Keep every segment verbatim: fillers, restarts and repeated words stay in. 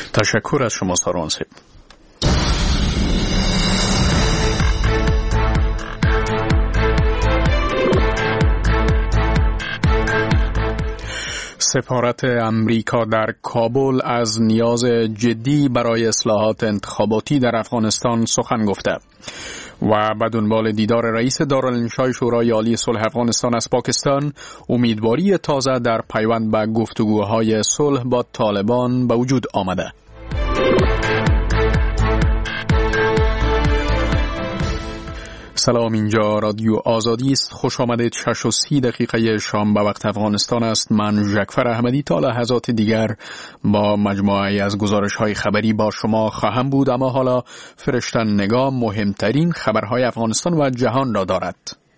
تشکر از شما سارون صاحب. سفارت امریکا در کابل از نیاز جدی برای اصلاحات انتخاباتی در افغانستان سخن گفته و به دنبال دیدار رئیس دارالانشای شورای عالی صلح افغانستان از پاکستان امیدواری تازه در پیوند به گفتگوهای صلح با طالبان به وجود آمده. سلام، اینجا رادیو آزادی است. خوش آمدید. شش و سی دقیقه شام به وقت افغانستان است. من ژکفر احمدی تا لحظات دیگر با مجموعه از گزارش‌های خبری با شما خواهم بود، اما حالا فرشتن نگاه مهمترین خبرهای افغانستان و جهان را دارد.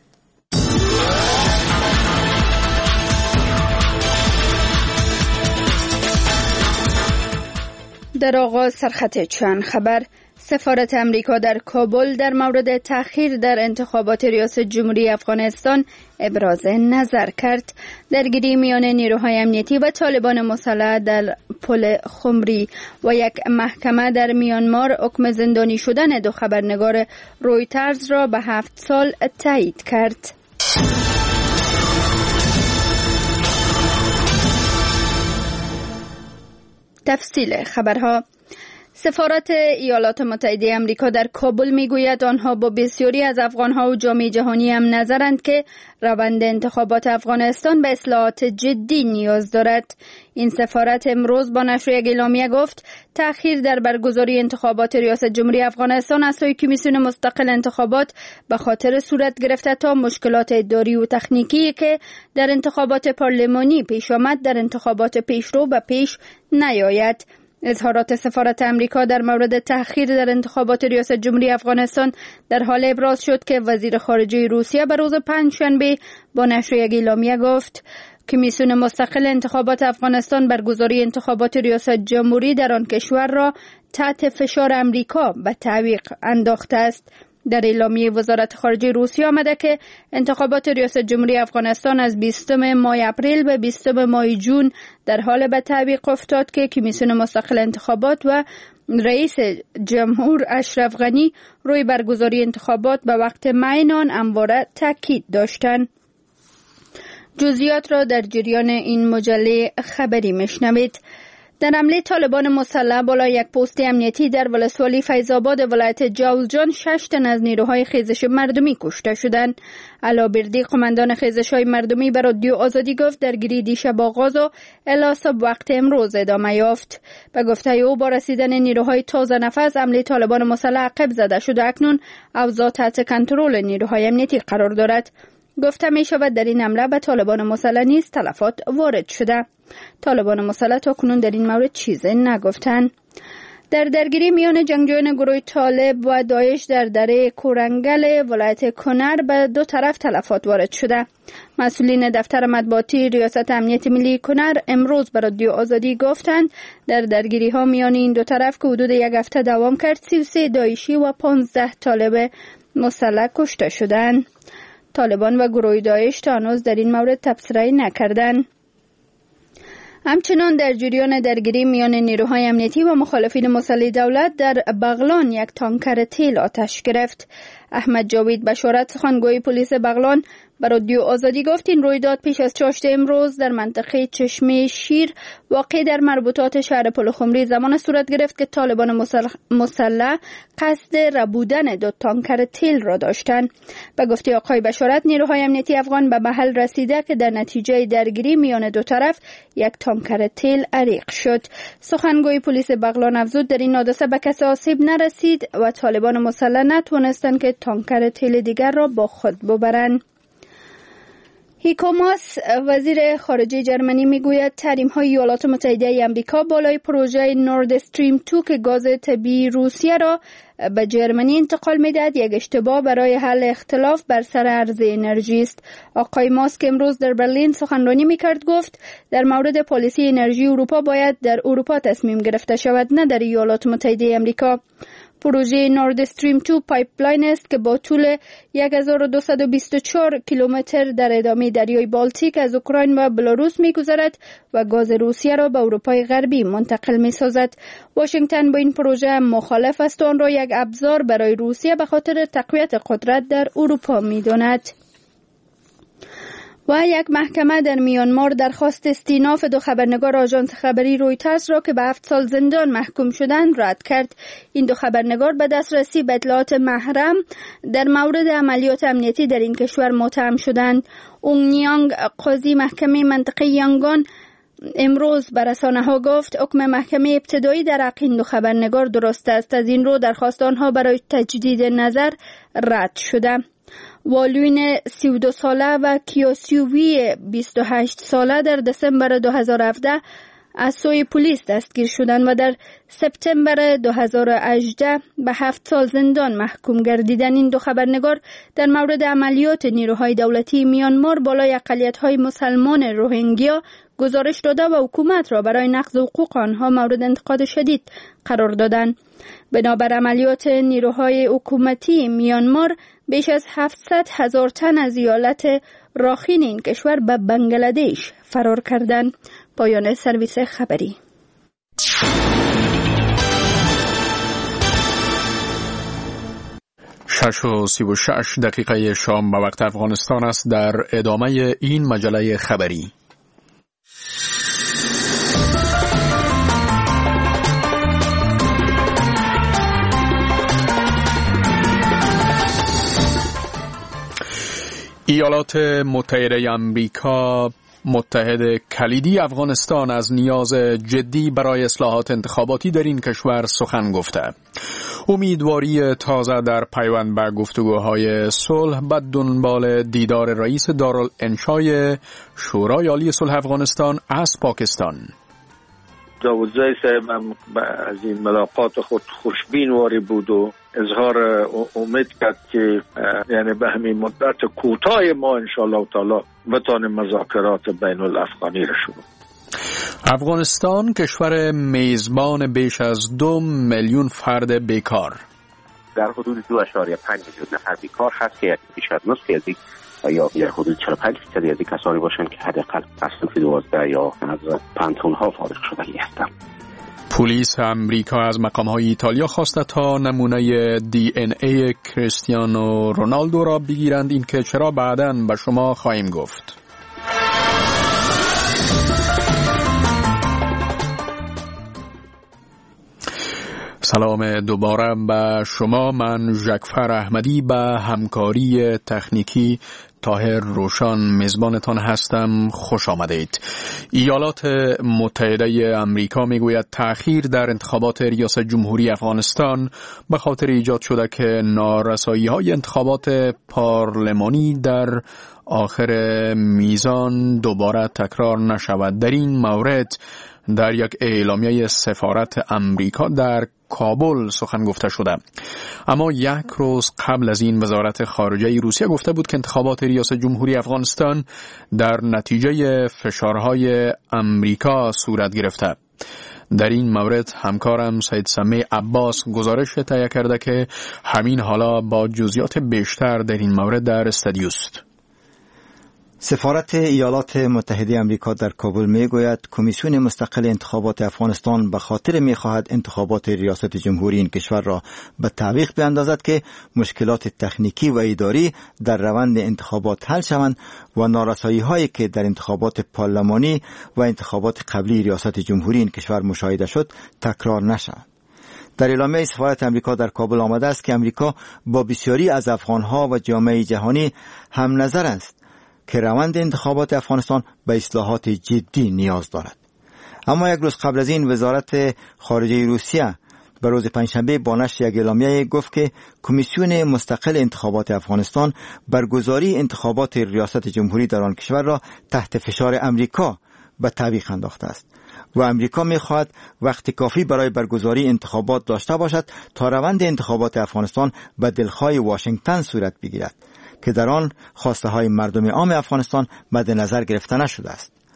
در آغاز سرخط چند خبر. سفارت امریکا در کابل در مورد تأخیر در انتخابات ریاست جمهوری افغانستان ابراز نظر کرد. درگیری میان نیروهای امنیتی و طالبان مسلح در پل خمری و یک محکمه در میانمار حکم زندانی شدن دو خبرنگار رویترز را به هفت سال تایید کرد. تفصیل خبرها. سفارت ایالات متحده آمریکا در کابل میگوید آنها با بسیاری از افغانها و جامعه جهانی هم نظرند که روند انتخابات افغانستان به اصلاحات جدی نیاز دارد. این سفارت امروز با نشر یک اعلامیه گفت تأخیر در برگزاری انتخابات ریاست جمهوری افغانستان از سوی کمیسیون مستقل انتخابات به خاطر صورت گرفته تا مشکلات اداری و تکنیکی که در انتخابات پارلمانی پیش آمد در انتخابات پیشرو به پیش نیاید. اظهارات سفارت امریکا در مورد تأخیر در انتخابات ریاست جمهوری افغانستان در حال ابراز شد که وزیر خارجه روسیه به روز پنجشنبه با نشر یک اعلامیه گفت کمیسیون مستقل انتخابات افغانستان برگزاری انتخابات ریاست جمهوری در آن کشور را تحت فشار امریکا به تعویق انداخته است. در اعلامیه وزارت خارجه روسیه آمده که انتخابات ریاست جمهوری افغانستان از بیستم ماه اپریل به بیستم ماه جون در حال به تعویق افتاد که کمیسیون مستقل انتخابات و رئیس جمهور اشرف غنی روی برگزاری انتخابات به وقت معین آن همواره تاکید داشتند. جزئیات را در جریان این مجله خبری میشنوید. در حمله طالبان مسلح بالا یک پست امنیتی در ولسوالی فیض‌آباد ولایت جوزجان شش تن از نیروهای خیزش مردمی کشته شدند. علابردی قماندان خیزش‌های مردمی به رادیو آزادی گفت درگیری دیشب آغاز و الی صبح وقت امروز ادامه یافت. به گفته او با رسیدن نیروهای تازه نفس حمله طالبان مسلح عقب زده شد و اکنون اوضاع تحت کنترل نیروهای امنیتی قرار دارد. گفته می شود در این حمله به طالبان مسلح نیز تلفات وارد شده. طالبان مسلح تا کنون در این مورد چیزی نگفتند. در درگیری میان جنگجویان گروه طالب و داعش در دره کورنگل ولایت کنر به دو طرف تلفات وارد شده. مسئولین دفتر مطبوعاتی ریاست امنیت ملی کنر امروز به رادیو آزادی گفتند در درگیری ها میان این دو طرف که حدود یک هفته دوام کرد سی و سه داعشی و پانزده طالب مسلح کشته شدند. طالبان و گروه داعش تا هنوز در این مورد تبصره نکردند. همچنان در جریان درگیری میان نیروهای امنیتی و مخالفین مسلح دولت در بغلان یک تانکر تیل آتش گرفت. احمد جاوید بشارت سخنگوی پلیس بغلان به رادیو آزادی گفت این رویداد پیش از چاشت امروز در منطقه چشمه شیر واقع در مربوطات شهر پل خمری زمان صورت گرفت که طالبان مسلح قصد ربودن دو تانکر تیل را داشتند. به گفته آقای بشارت نیروهای امنیتی افغان به محل رسیده که در نتیجه درگیری میان دو طرف یک تانکر تیل غریق شد. سخنگوی پلیس بغلان افزود در این حادثه به کسی آسیب نرسید و طالبان مسلح نتوانستند که تانکر تیل دیگر را با خود ببرند. هیکو ماس وزیر خارجه جرمنی میگوید تحریم‌های ایالات متحده آمریکا بالای پروژه نورد استریم دو که گاز طبیعی روسیه را به جرمنی انتقال میدهد یک اشتباه برای حل اختلاف بر سر عرضه انرژی است. آقای ماس که امروز در برلین سخنرانی میکرد گفت در مورد پالیسی انرژی اروپا باید در اروپا تصمیم گرفته شود نه در ایالات متحده آمریکا. پروژه نورد استریم دو پایپلاین است که با طول یک هزار و دویست و بیست و چهار کیلومتر در ادامه دریای بالتیک از اوکراین و بلاروس می‌گذرد و گاز روسیه را به اروپای غربی منتقل می‌سازد. واشنگتن با این پروژه مخالف است و آن را یک ابزار برای روسیه به خاطر تقویت قدرت در اروپا می‌داند. و یک محکمه در میانمار درخواست استیناف دو خبرنگار آژانس خبری رویترز را که به هفت سال زندان محکوم شدند رد کرد. این دو خبرنگار به دسترسی به اطلاعات محرم در مورد عملیات امنیتی در این کشور متهم شدند. اونگ نیانگ، قاضی محکمه منطقه یانگان، امروز به رسانه‌ها گفت حکم محکمه ابتدایی در حق این دو خبرنگار درست است. از این رو درخواست آنها برای تجدید نظر رد شده. والوین سی و دو ساله و کیوسیووی بیست و هشت ساله در دسامبر دو هزار و هفده از سوی پلیس دستگیر شدند و در سپتامبر دو هزار و هجده به هفت سال زندان محکوم گردیدند. این دو خبرنگار در مورد عملیات نیروهای دولتی میانمار بالای اقلیت‌های مسلمان روهینگیا گزارش داده و حکومت را برای نقض حقوق آنها مورد انتقاد شدید قرار دادند. بنابر عملیات نیروهای حکومتی میانمار بیش از هفتصد هزار تن از ایالت راخین این کشور به بنگلادش فرار کردند. پایان سرویس خبری. شش و سی و شش دقیقه شام به وقت افغانستان است. در ادامه این مجله خبری ایالات متحده آمریکا متحد کلیدی افغانستان از نیاز جدی برای اصلاحات انتخاباتی در این کشور سخن گفته. امیدواری تازه در پیوند به گفتگوهای صلح به دنبال دیدار رئیس دارالانشای شورای عالی صلح افغانستان از پاکستان. جاوزی صاحب از این ملاقات خود خوشبین واری بود و اظهار امید کرد که یعنی به همین مدت کوتاه ما انشاءالله تعالی بتانیم مذاکرات بین الافغانی را شروع. افغانستان کشور میزبان بیش از دو میلیون فرد بیکار. در حدود دو اشاریه پنج میلیون نفر بیکار هست که بیش از نصف از این یا در حدود چهل و پنج درصد از کسانی باشند که حداقل از صنف دوازده یا از پانتون ها فارغ شدگی هستند. پلیس امریکا از مقام‌های ایتالیا خواسته تا نمونه دی ان ای کریستیانو رونالدو را بگیرند. این که چرا بعداً به شما خواهیم گفت. سلام دوباره به شما. من ژکفر احمدی به همکاری تکنیکی طاهر روشان میزبانتان هستم. خوش آمدید. ایالات متحده آمریکا میگوید تأخیر در انتخابات ریاست جمهوری افغانستان به خاطر ایجاد شده که نارسایی‌های انتخابات پارلمانی در آخر میزان دوباره تکرار نشود. در این مورد در یک اعلامیه سفارت امریکا در کابل سخن گفته شده. اما یک روز قبل از این وزارت خارجه روسیه گفته بود که انتخابات ریاست جمهوری افغانستان در نتیجه فشارهای امریکا صورت گرفته. در این مورد همکارم سید سمیع عباس گزارش تهیه کرده که همین حالا با جزئیات بیشتر در این مورد در استودیوست. سفارت ایالات متحده آمریکا در کابل میگوید کمیسیون مستقل انتخابات افغانستان به خاطر میخواهد انتخابات ریاست جمهوری این کشور را به تعویق بیاندازد که مشکلات تکنیکی و اداری در روند انتخابات حل شوند و نارسایی هایی که در انتخابات پارلمانی و انتخابات قبلی ریاست جمهوری این کشور مشاهده شد تکرار نشود. در اعلامیه سفارت امریکا در کابل آمده است که امریکا با بسیاری از افغانها و جامعه جهانی هم نظر است که روند انتخابات افغانستان به اصلاحات جدی نیاز دارد. اما یک روز قبل از این وزارت خارجه روسیه به روز پنجشنبه با نشر یک اعلامیه گفت که کمیسیون مستقل انتخابات افغانستان برگزاری انتخابات ریاست جمهوری در آن کشور را تحت فشار امریکا به تعویق انداخته است و امریکا می‌خواهد وقت کافی برای برگزاری انتخابات داشته باشد تا روند انتخابات افغانستان به دلخواه واشنگتن صورت بگیرد که در آن خواسته های مردم عام افغانستان مد نظر گرفته نشده است.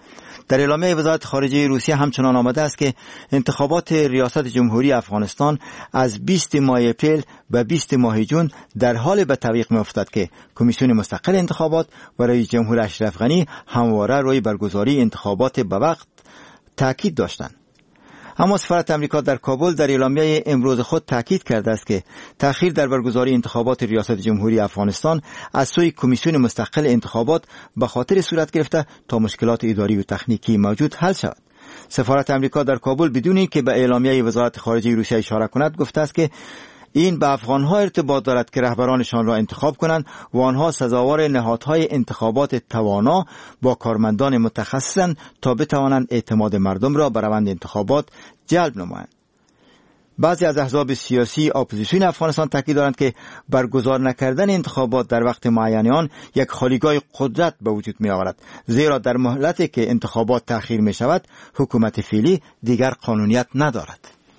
در اعلامیه وزارت خارجه روسیه همچنان آمده است که انتخابات ریاست جمهوری افغانستان از بیست ماه اپریل و بیست ماه جون در حال به تعویق می‌افتد که کمیسیون مستقل انتخابات و رئیس جمهور اشرف غنی همواره روی برگزاری انتخابات به وقت تاکید داشتند. اما سفارت امریکا در کابل در اعلامیه امروز خود تاکید کرده است که تأخیر در برگزاری انتخابات ریاست جمهوری افغانستان از سوی کمیسیون مستقل انتخابات به خاطر صورت گرفته تا مشکلات اداری و تکنیکی موجود حل شود. سفارت امریکا در کابل بدون اینکه به اعلامیه وزارت خارجه روسیه اشاره کند گفته است که این به افغانها ارتباط دارد که رهبرانشان را انتخاب کنند و آنها سزاوار نهادهای انتخابات توانا با کارمندان متخصصند تا بتوانند اعتماد مردم را به روند انتخابات جلب نمایند. بعضی از احزاب سیاسی اپوزیسیون افغانستان تاکید دارند که برگزار نکردن انتخابات در وقت معین آن یک خالیگاه قدرت به وجود می آورد، زیرا در مهلتی که انتخابات تأخیر می شود حکومت فعلی دیگر قانونیت ندارد.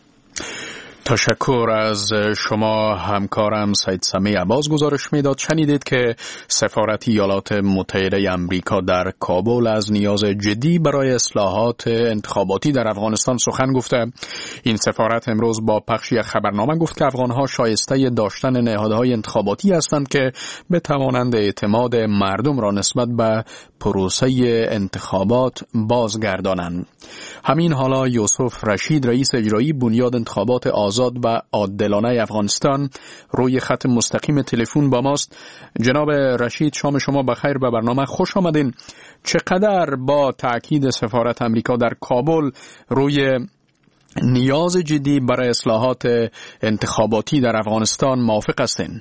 تشکر از شما همکارم سید سمی عباس. گزارش میداد شنیدید که سفارت ایالات متحده آمریکا در کابل از نیاز جدی برای اصلاحات انتخاباتی در افغانستان سخن گفته. این سفارت امروز با پخشی خبرنامه گفت که افغانها شایسته داشتن نهادهای انتخاباتی هستند که بتوانند اعتماد مردم را نسبت به پروسه انتخابات بازگردانند. همین حالا یوسف رشید رئیس اجرایی بنیاد انتخابات آزاد و عادلانه افغانستان روی خط مستقیم تلفن با ماست. جناب رشید شام شما بخیر، به برنامه خوش آمدین. چقدر با تأکید سفارت امریکا در کابل روی نیاز جدی برای اصلاحات انتخاباتی در افغانستان موافق هستین؟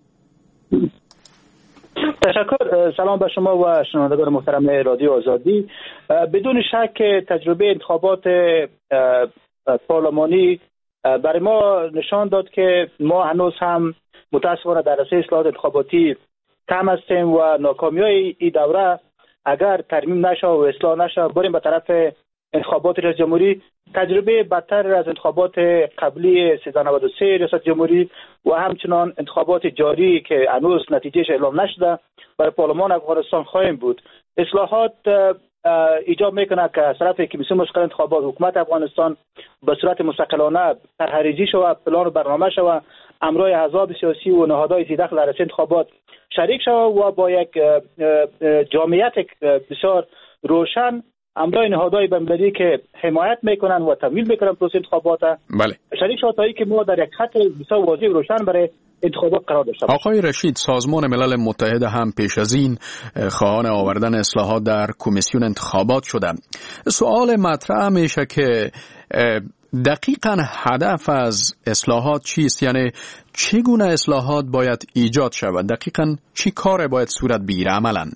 تشکر. سلام به شما و شنوندگان محترم رادیو آزادی. بدون شک تجربه انتخابات پارلمانی برای ما نشان داد که ما هنوز هم متاسفانه در راسته اصلاحات انتخاباتی کم هستیم و ناکامی‌های این دوره اگر ترمیم نشه و اصلاح نشه بریم به طرف انتخابات ریاست جمهوری، تجربه بدتر از انتخابات قبلی سیزده نود و سه ریاست جمهوری و همچنان انتخابات جاری که هنوز نتیجهش اعلام نشده برای پارلمان افغانستان خواهیم بود. اصلاحات ایجاب میکنه که از طرف کمیسیون مستقل انتخابات حکومت افغانستان به صورت مستقلانه طرح‌ریزی شود، پلان و برنامه شود، امرای احزاب سیاسی و نهادهای ذی‌دخل در انتخابات شریک شود و با یک جامعیت بسیار روشن امرای نهادهای بین‌المللی که حمایت میکنن و تمویل میکنن پروسه انتخابات بله شریک شود تا اینکه ما در یک خط بسیار واضح و روشن برای انتخابات قرار داشته باشیم. آقای رشید، سازمان ملل متحد هم پیش از این خواهان آوردن اصلاحات در کمیسیون انتخابات شده. سوال مطرح میشه که دقیقاً هدف از اصلاحات چیست؟ یعنی چگونه اصلاحات باید ایجاد شود؟ دقیقاً چی کار باید صورت بگیره عملاً؟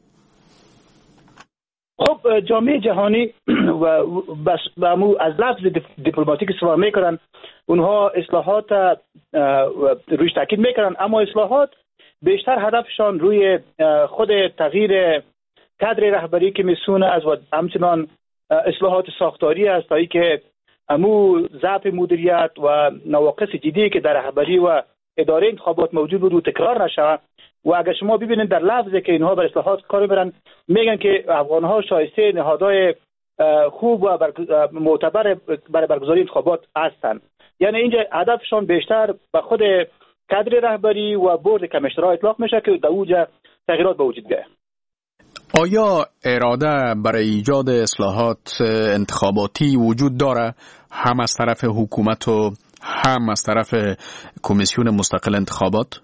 خب جامعه جهانی و بس از لفظ دیپلماتیک استفاده میکنن، اونها اصلاحات رویش تاکید میکنن، اما اصلاحات بیشتر هدفشان روی خود تغییر کادر رهبری که میسونه از و همچنان اصلاحات ساختاری است تا اینکه امو ضعف مدیریت و نواقص جدی که در رهبری و اداره انتخابات موجود بود تکرار نشه. و اگر شما ببینید در لفظی که اینها بر اصلاحات کار میبرن میگن که افغانها شایسته نهادهای خوب و معتبر برای برگزاری انتخابات هستند. یعنی اینجا هدفشان بیشتر به خود کادر رهبری و بورد کمیشنرها اطلاق میشه که در اوجا تغییرات به وجود بیاید. آیا اراده برای ایجاد اصلاحات انتخاباتی وجود داره هم از طرف حکومت و هم از طرف کمیسیون مستقل انتخابات؟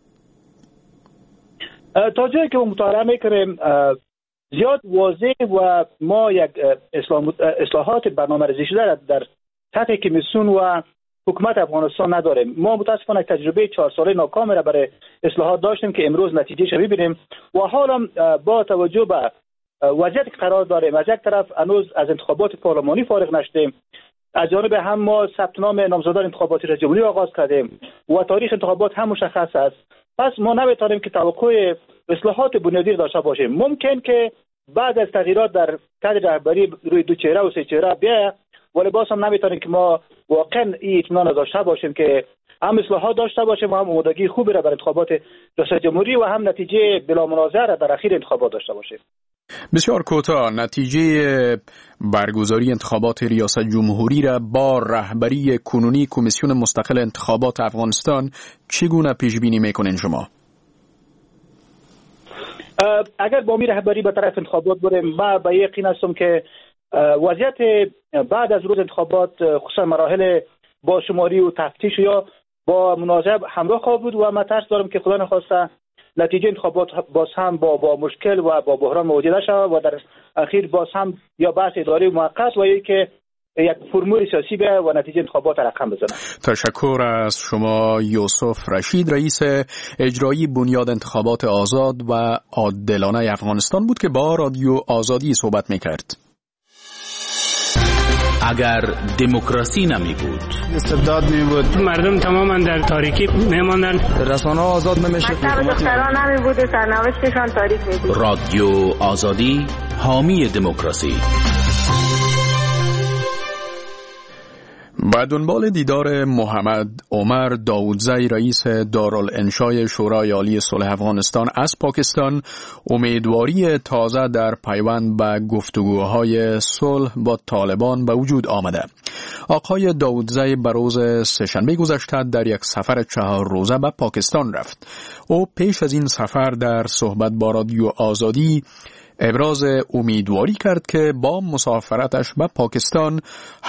تا جایی که مطالعه میکنیم زیاد واضح و ما یک اصلاحات برنامه‌ریزی شده در سطح کمیسیون و حکومت افغانستان نداریم. ما متاسفانه تجربه چهار ساله ناکام را برای اصلاحات داشتیم که امروز نتیجهش رو ببینیم و حالا با توجه به وضعیت قرار داریم. از یک طرف هنوز از انتخابات پارلمانی فارغ نشدیم، از جانب هم ما ثبت نام نامزدان انتخاباتی ریاست جمهوری آغاز کردیم و تاریخ انتخابات هم مشخص است. پس ما نمیتونیم که توقع اصلاحات بنیادی داشته باشیم. ممکن که بعد از تغییرات در کادر رهبری روی دو چهره و سه چهره بیاید، ولی باز هم نمیتونیم که ما واقعا این اطمینان داشته باشیم که هم اصلاحات داشته باشیم و هم آمادگی خوبی را برای انتخابات ریاست جمهوری و هم نتیجه بلا منازعه را در اخیر انتخابات داشته باشیم. بسیار کوتاه، نتیجه برگزاری انتخابات ریاست جمهوری را با رهبری کنونی کمیسیون مستقل انتخابات افغانستان چگونه پیش بینی میکنین شما؟ اگر با می رهبری به طرف انتخابات بریم، ما به یقین هستم که وضعیت بعد از روز انتخابات خصوصا مراحل با شماری و تفتیش یا با منازعه همراه خواهد بود و من ترس دارم که خدا نخواسته نتیجه انتخابات باز هم با با مشکل و با بحران مواجه شود و در اخیر باز هم یا بحث اداری موقت و یا که یک فرمول سیاسی به و نتیجه انتخابات رقم بزنه. تشکر از شما یوسف رشید، رئیس اجرایی بنیاد انتخابات آزاد و عادلانه افغانستان بود که با رادیو آزادی صحبت میکرد. اگر دموکراسی نمی بود، استبداد می بود، مردم تماما در تاریکی میماندن، رسانه آزاد نمیشه، مکتب دختران نمی بود، سرنوشتشان تاریک می بود. رادیو آزادی حامی دموکراسی. با دنبال دیدار محمد عمر داودزی، رئیس دارالانشای شورای عالی صلح افغانستان از پاکستان، امیدواری تازه در پیوند به گفتگوهای صلح با طالبان به وجود آمده. آقای داودزی به روز سه‌شنبه گذشته در یک سفر چهار روزه به پاکستان رفت. او پیش از این سفر در صحبت با رادیو آزادی ابراز امیدواری کرد که با مسافرتش به پاکستان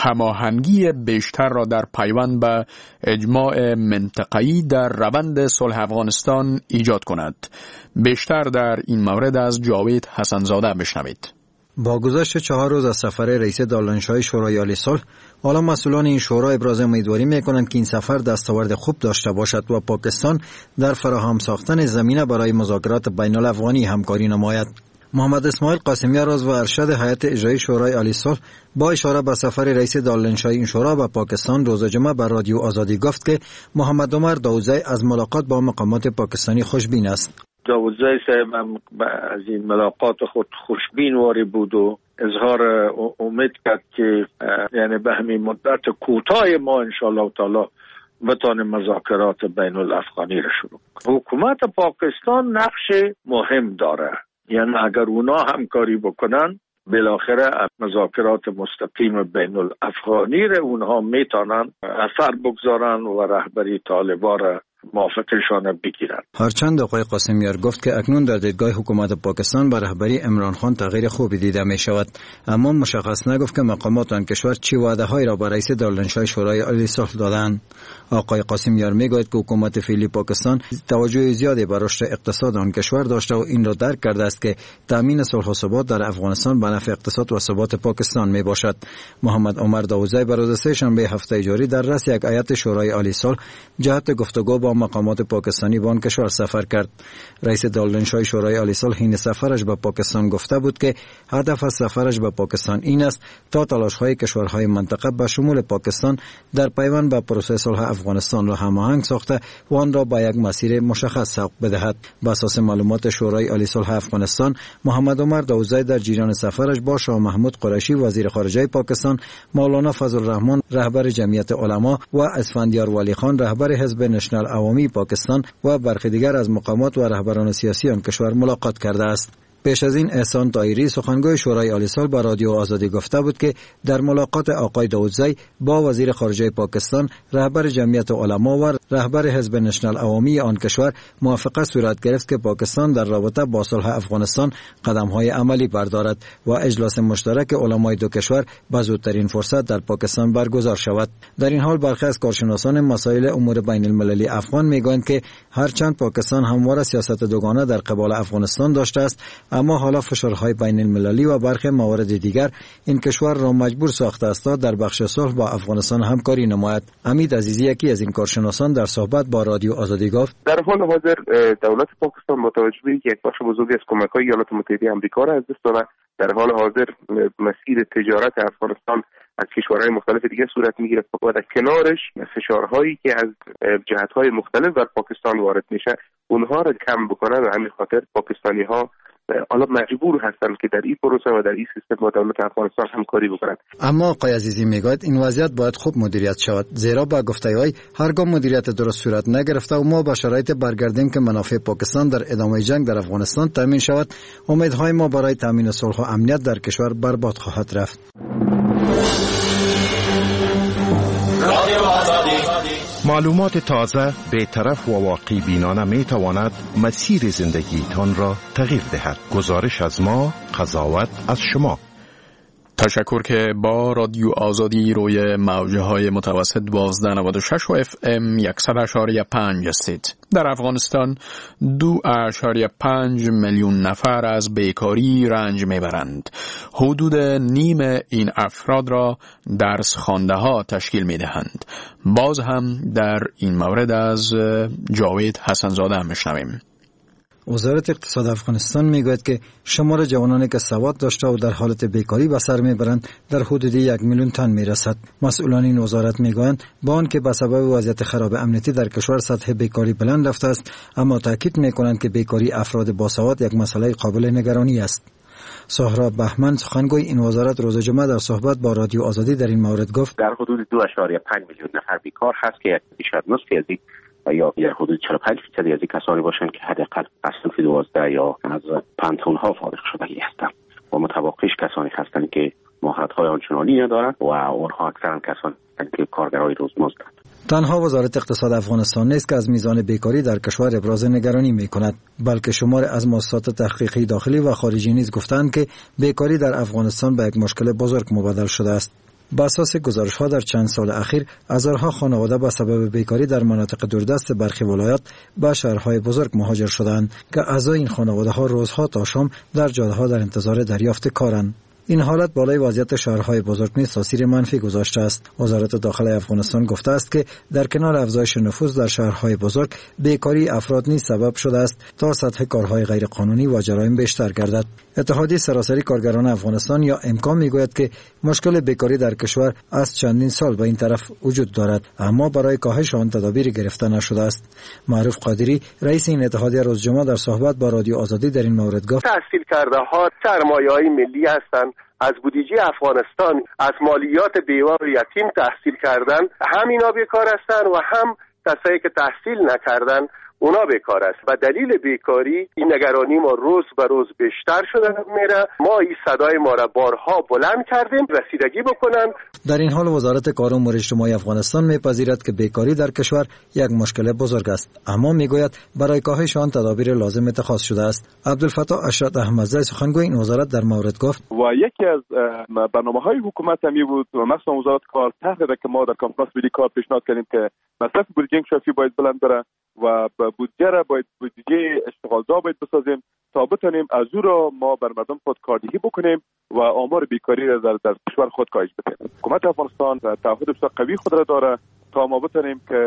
هماهنگی بیشتر را در پیوند به اجماع منطقه‌ای در روند صلح افغانستان ایجاد کند. بیشتر در این مورد از جاوید حسنزاده بشنوید. با گذشت چهار روز از سفر رئیس دارالانشای شورای عالی صلح، حالا مسئولان این شورا ابراز امیدواری می‌کنند که این سفر دستاورد خوب داشته باشد و پاکستان در فراهم ساختن زمینه برای مذاکرات بین الافغانی همکاری نماید. محمد اسماعیل قاسمیار عضو ارشد هیئت اجرایی شورای عالی صلح با اشاره به سفر رئیس دارالانشای این شورا به پاکستان روز جمعه بر رادیو آزادی گفت که محمد عمر داودزی از ملاقات با مقامات پاکستانی خوشبین است. داودزی صاحب از این ملاقات خود خوشبین واری بود و اظهار امید کرد که یعنی به همین مدت کوتاه ما انشاءالله تعالی بتانیم مذاکرات بین الافغانی را شروع کنیم. حکومت پاکستان نقش مهم داره، یعنی اگر اونا همکاری بکنن بالاخره مذاکرات مستقیم بین الافغانی را اونها میتونن اثر بگذارن و رهبری طالبان را موافقشان بگیرند. هرچند آقای قاسمیار گفت که اکنون در دیدگاه حکومت پاکستان به رهبری عمران خان تغییر خوبی دیده می شود، اما مشخص نگفت که مقامات آن کشور چه وعده هایی را به رئیس دارالانشای شورای عالی صلح دادند. آقای قاسمیار می گوید که حکومت فعلی پاکستان توجه زیادی به رشد اقتصاد آن کشور داشته و این را درک کرده است که تامین صلح و ثبات در افغانستان به نفع اقتصاد و ثبات پاکستان می باشد. محمد عمر داودزی بر روز سه‌شنبه هفته جاری در رأس یک هیئت شورای عالی صلح جهت گفتگو با مقامات پاکستانی به آن کشور سفر کرد. رئیس دارالانشای شورای عالی صلح این سفرش به پاکستان گفته بود که هدف از سفرش به پاکستان این است تا تلاش‌های کشورهای منطقه به شمول پاکستان در پیوند به پروسه صلح افغانستان را هماهنگ ساخته و آن را به یک مسیر مشخص سوق بدهد. بر اساس معلومات شورای عالی صلح افغانستان، محمد عمر داودزی در جریان سفرش با شاه محمود قریشی وزیر خارجه پاکستان، مولانا فضل الرحمن رهبر جمعیت علما و اسفندیار ولی خان رهبر حزب نشنال عوامی پاکستان و برخی دیگر از مقامات و رهبران سیاسی آن کشور ملاقات کرده است. پیش از این احسان طاهری سخنگوی شورای عالی صلح با رادیو آزادی گفته بود که در ملاقات آقای داودزی با وزیر خارجه پاکستان، رهبر جمعیت علما و رهبر حزب نشنال عوامی آن کشور موافقت صورت گرفت که پاکستان در رابطه با صلح افغانستان قدم‌های عملی بردارد و اجلاس مشترک علمای دو کشور به زودترین فرصت در پاکستان برگزار شود. در این حال برخی از کارشناسان مسائل امور بین المللی افغان میگویند که هرچند پاکستان همواره سیاست دوگانه در قبال افغانستان داشته است، اما حالا فشارهای بین المللی و برخی موارد دیگر این کشور را مجبور ساخته است تا در بخش صلح با افغانستان همکاری نماید. امید عزیزی یکی از این کارشناسان در صحبت با رادیو آزادی گفت در حال حاضر دولت پاکستان با توجه به اینکه یک بخش بزرگی از کمک‌های ایالات متحده آمریکا را از دست داده، در حال حاضر مسیر تجارت افغانستان از کشورهای مختلف دیگه صورت میگیره و در کنارش فشارهایی که از جهت‌های مختلف بر پاکستان وارد میشه اونها را کم بکنن و همین خاطر پاکستانی‌ها حالا مجبور هستند که در این پروسه و در این سیستم با دولت افغانستان همکاری بکنند. اما آقای عزیزی میگوید این وضعیت باید خوب مدیریت شود، زیرا با گفته‌های هرگاه مدیریت درست صورت نگرفته و ما با شرایط برگردیم که منافع پاکستان در ادامه جنگ در افغانستان تامین شود، امیدهای ما برای تامین صلح و امنیت در کشور برباد خواهد رفت. معلومات تازه، بی‌طرف و واقعی بینانه می تواند مسیر زندگیتان را تغییر دهد. گزارش از ما، قضاوت از شما. تشکر که با رادیو آزادی روی موجه های متوسط دوازده نود و شش و اف ام صد و پنج هستید. در افغانستان دو اشاریه پنج میلیون نفر از بیکاری رنج میبرند. حدود نیم این افراد را درس خوانده ها تشکیل میدهند. باز هم در این مورد از جاوید حسنزاده میشنویم. وزارت اقتصاد افغانستان میگوید که شمار جوانانی که سواد داشته و در حالت بیکاری به سر میبرند در حدود یک میلیون تن میرسد. مسئولان این وزارت میگویند با آنکه به سبب وضعیت خراب امنیتی در کشور سطح بیکاری بلند رفته است، اما تاکید میکنند که بیکاری افراد باسواد یک مسئله قابل نگرانی است. سهراب بهمن سخنگوی این وزارت روز جمعه در صحبت با رادیو آزادی در این مورد گفت در حدود دو اشاریه پنج میلیون نفر بیکار هست که بیشتر نصفی از این یا در حدود چهل و پنج درصد از این کسانی باشند که حداقل از صنف دوازده یا از پانتون ها فارغ شدگی هستند و متوقعش کسانی هستند که مهارت های آنچنانی ندارند و آنها اکثرا کسانی هستند که کارگرای روزمزدند. تنها وزارت اقتصاد افغانستان نیست که از میزان بیکاری در کشور ابراز نگرانی می کند، بلکه شمار از مؤسسات تحقیقی داخلی و خارجی نیز گفتند که بیکاری در افغانستان به یک مشکل بزرگ مبدل شده است. با اساس گزارش‌ها در چند سال اخیر هزارها خانواده به سبب بیکاری در مناطق دوردست برخی ولایات به شهرهای بزرگ مهاجر شدند که اعضای این خانواده‌ها روزها تا شام در جاده‌ها در انتظار دریافت کارند. این حالت بالای وضعیت شهرهای بزرگ نیز تاثیر منفی گذاشته است. وزارت داخلی افغانستان گفته است که در کنار افزایش نفوذ در شهرهای بزرگ، بیکاری افراد نیز سبب شده است تا سطح کارهای غیرقانونی و جرایم بیشتر گردد. اتحادیه سراسری کارگران افغانستان یا امکان میگوید که مشکل بیکاری در کشور از چندین سال به این طرف وجود دارد، اما برای کاهش آن تدابیر گرفته نشده است. معروف قادری رئیس این اتحادیه روز جمعه در صحبت با رادیو آزادی در این مورد گفت: تحصیل کرده ها سرمایه‌های ملی هستند، از بودجه افغانستان از مالیات بیوه و یتیم تحصیل کردن، هم اینا بیکار هستن و هم کسایی که تحصیل نکردن اونا بیکار است. و دلیل بیکاری این نگرانی ما روز به روز بیشتر شده میره. ما این صدای ما را بارها بلند کردیم رسیدگی بکنن. در این حال وزارت کار و امور اجتماعی افغانستان میپذیرد که بیکاری در کشور یک مشکل بزرگ است، اما میگوید برای کاهش آن تدابیر لازم اتخاذ شده است. عبدالفتاح اشرت احمدزی سخنگوی این وزارت در مورد گفت: و یکی از برنامه‌های حکومت هم بود و مثلا وزارت کار تحت که ما در کنفرانس ملی کار پیشنهاد کردیم که مصرف بودجه شفاف باید بلند بره و بودجه را باید بودجه اشتغالزا باید بسازیم تا بتونیم از او را ما بر مردم خود کاردهی بکنیم و آمار بیکاری را در, در کشور خود کاهش بدیم. حکومت افغانستان تعهد بسیار قوی خود را داره تا ما بتونیم که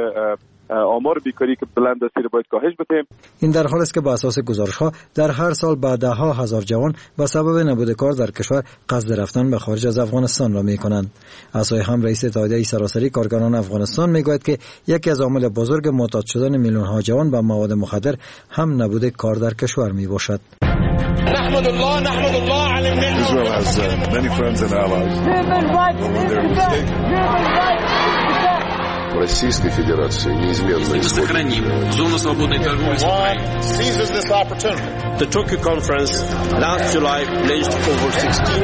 آمار بیکاری که بلند است باید کاهش بدیم. این در حالی است که به اساس گزارش‌ها در هر سال بعد ده ها هزار جوان به سبب نبود کار در کشور قصد رفتن به خارج از افغانستان را می‌کنند. عصای هم رئیس اتحادیه سراسری کارگران افغانستان میگوید که یکی از عوامل بزرگ معتاد شدن میلیون‌ها جوان به مواد مخدر هم نبود کار در کشور میباشد. نحمد الله نحمد الله علی النعمة. Israel has uh, many friends and allies. Российской Федерации неизменно использует. Зону свободной торговли с Украиной. Seizes this opportunity. The Tokyo conference last July pledged over sixteen.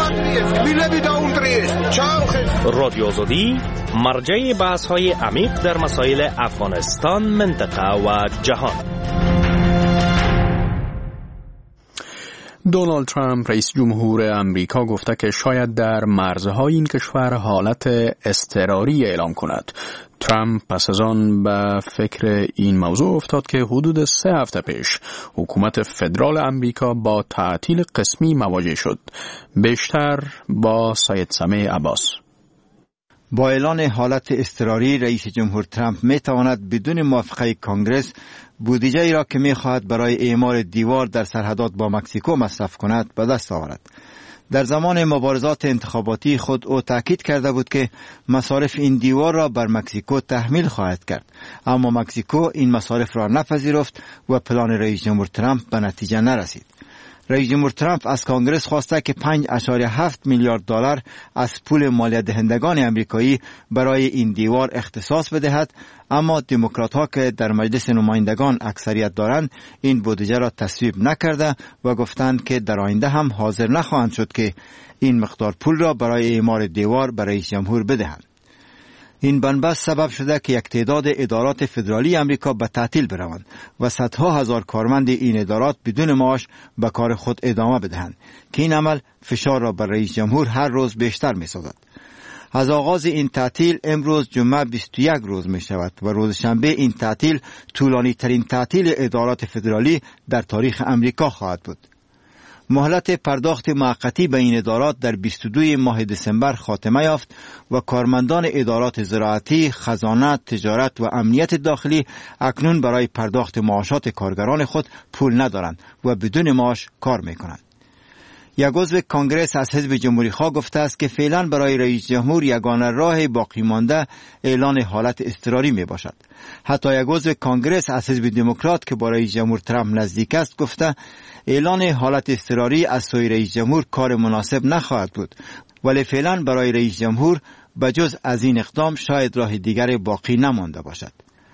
رادیو آزادی مرجع بحث‌های عمیق در مسائل افغانستان، منطقه و جهان. دونالد ترامپ رئیس جمهور امریکا گفته که شاید در مرزهای این کشور حالت اضطراری اعلام کند. ترامپ پس از آن به فکر این موضوع افتاد که حدود سه هفته پیش حکومت فدرال امریکا با تعطیل قسمی مواجه شد. بیشتر با سید سمیع عباس. با اعلان حالت اضطراری رئیس جمهور ترامپ می تواند بدون موافقه کانگرس بودجه ای را که می خواهد برای اعمار دیوار در سرحدات با مکزیکو مصرف کند به دست آورد. در زمان مبارزات انتخاباتی خود او تاکید کرده بود که مصارف این دیوار را بر مکزیکو تحمیل خواهد کرد، اما مکزیکو این مصارف را نپذیرفت و پلان رئیس جمهور ترامپ به نتیجه نرسید. رئیس جمهور ترامپ از کانگرس خواسته که پنج ممیز هفت میلیارد دلار از پول مالیات دهندگان امریکایی برای این دیوار اختصاص بدهد، اما دموکرات ها که در مجلس نمایندگان اکثریت دارند این بودجه را تصویب نکرده و گفتند که در آینده هم حاضر نخواهند شد که این مقدار پول را برای اعمار دیوار برای رئیس جمهور بدهند. این بنبست سبب شده که یک تعداد ادارات فدرالی امریکا به تعطیل بروند و صدها هزار کارمند این ادارات بدون معاش به کار خود ادامه بدهند که این عمل فشار را بر رئیس جمهور هر روز بیشتر می سازد. از آغاز این تعطیل امروز جمعه بیست و یک روز می شود و روز شنبه این تعطیل طولانی ترین تعطیل ادارات فدرالی در تاریخ امریکا خواهد بود. مهلت پرداخت موقتی به این ادارات در بیست و دو ماه دسامبر خاتمه یافت و کارمندان ادارات زراعتی، خزانه، تجارت و امنیت داخلی اکنون برای پرداخت معاشات کارگران خود پول ندارند و بدون معاش کار میکنند. یک عضو کانگرس از حزب جمهوری خواه گفته است که فعلا برای رئیس جمهور یگانه راه باقی مانده اعلان حالت اضطراری می باشد. حتی یک عضو کانگرس از حزب دموکرات که با رئیس جمهور ترامپ نزدیک است گفته اعلان حالت اضطراری از سوی رئیس جمهور کار مناسب نخواهد بود، ولی فعلا برای رئیس جمهور بجز از این اقدام شاید راه دیگر باقی نمانده باشد.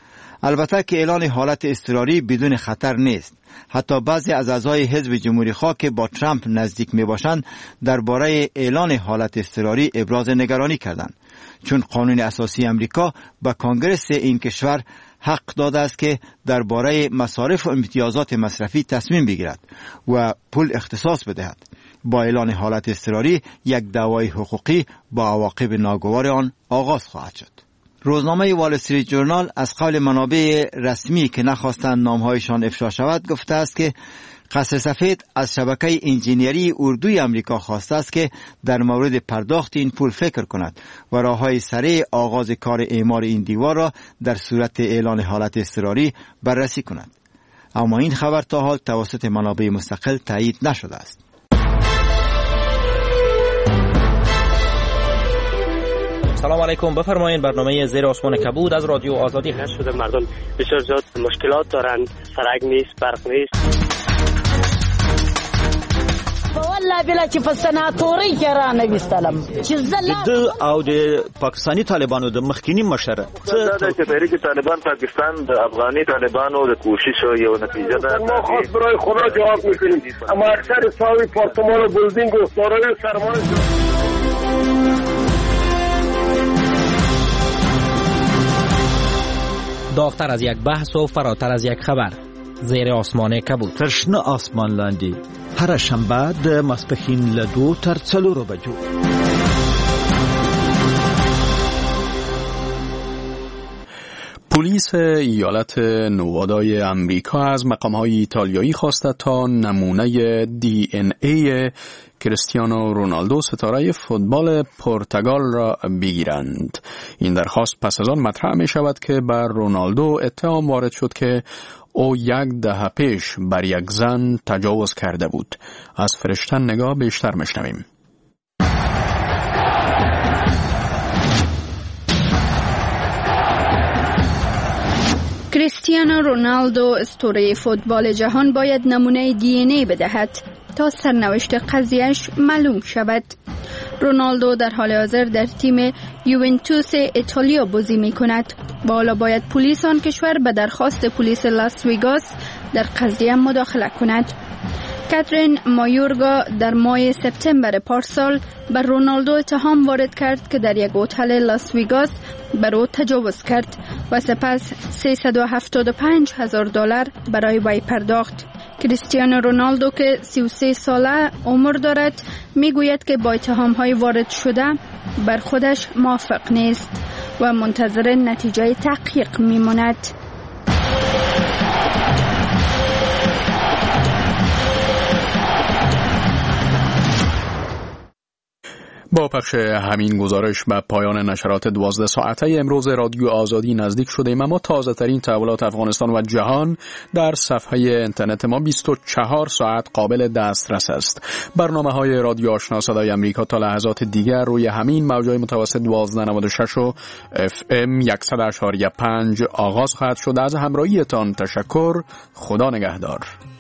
البته که اعلان حالت اضطراری بدون خطر نیست. حتی بعضی از اعضای حزب جمهوری خواه که با ترامپ نزدیک می باشند درباره اعلان حالت اضطراری ابراز نگرانی کردند، چون قانون اساسی امریکا به کانگرس این کشور حق داده است که درباره مصارف و امتیازات مصرفی تصمیم بگیرد و پول اختصاص بدهد. با اعلان حالت اضطراری یک دعوای حقوقی با عواقب ناگوار آن آغاز خواهد شد. روزنامه وال استریت جورنال از قول منابع رسمی که نخواستند نامهایشان افشا شود گفته است که قصر سفید از شبکه انجینیری اردوی امریکا خواسته است که در مورد پرداخت این پول فکر کند و راههای سریع آغاز کار اعمار این دیوار را در صورت اعلان حالت اضطراری بررسی کند. اما این خبر تا حال توسط منابع مستقل تایید نشده است. سلام علیکم، بفرمایید. برنامه زیر آسمان کبود از رادیو آزادی هست. شده مردم بسیار زیاد مشکلات دارند، سرک نیست، برق نیست. والله بلا چې په سناتوري کې را نوستلم چې زلا د او د پاکستانی طالبانو د مخکینی مشر دا چې تحریک طالبان پاکستان د افغاني طالبانو د کوشش یو نتیجه ده. ما خاص برای خدا جواب میکنیم، اما اکثر ساوی پارتمان و بلدینگ و دارای سرمایه داغتر از یک بحث و فراتر از یک خبر. زیر آسمان کبود. ترشنه آسمان لاندی. هر شنبه د ماسپښین له دو تر څلورو بجو. پلیس ایالت نوادای امریکا از مقام‌های ایتالیایی خواسته تا نمونه دی ان ای کریستیانو رونالدو ستاره فوتبال پرتغال را بگیرند. این درخواست پس از آن مطرح می شود که بر رونالدو اتهام وارد شد که او یک دهه پیش بر یک زن تجاوز کرده بود. از فرشتن نگاه بیشتر میشنویم. کریستیانو رونالدو اسطوره فوتبال جهان باید نمونه دی ان ای بدهد تا سرنوشت قضیهش معلوم شود. رونالدو در حال حاضر در تیم یوونتوس ایتالیا بازی می کند و حالا باید پلیس آن کشور به درخواست پلیس لاس ویگاس در قضیه مداخله کند. کاترین مایورگا در ماه سپتامبر پارسال بر رونالدو اتهام وارد کرد که در یک هتل لاس ویگاس بر او تجاوز کرد و سپس سیصد و هفتاد و پنج هزار دلار برای وی پرداخت. کریستیانو رونالدو که سی و سه ساله عمر دارد میگوید که با اتهام‌های وارد شده بر خودش موافق نیست و منتظر نتیجه تحقیق میماند. با پخش همین گزارش به پایان نشرات دوازده ساعته امروز رادیو آزادی نزدیک شدیم، اما تازه ترین تحولات افغانستان و جهان در صفحه اینترنت ما بیست و چهار ساعت قابل دسترس است. برنامه های رادیو آشنا صدای امریکا تا لحظات دیگر روی همین موجای متوسط دوازده نود و شش و اف ام صد و پنج آغاز خواهد شد. از همراهیتان تشکر. خدا نگهدار.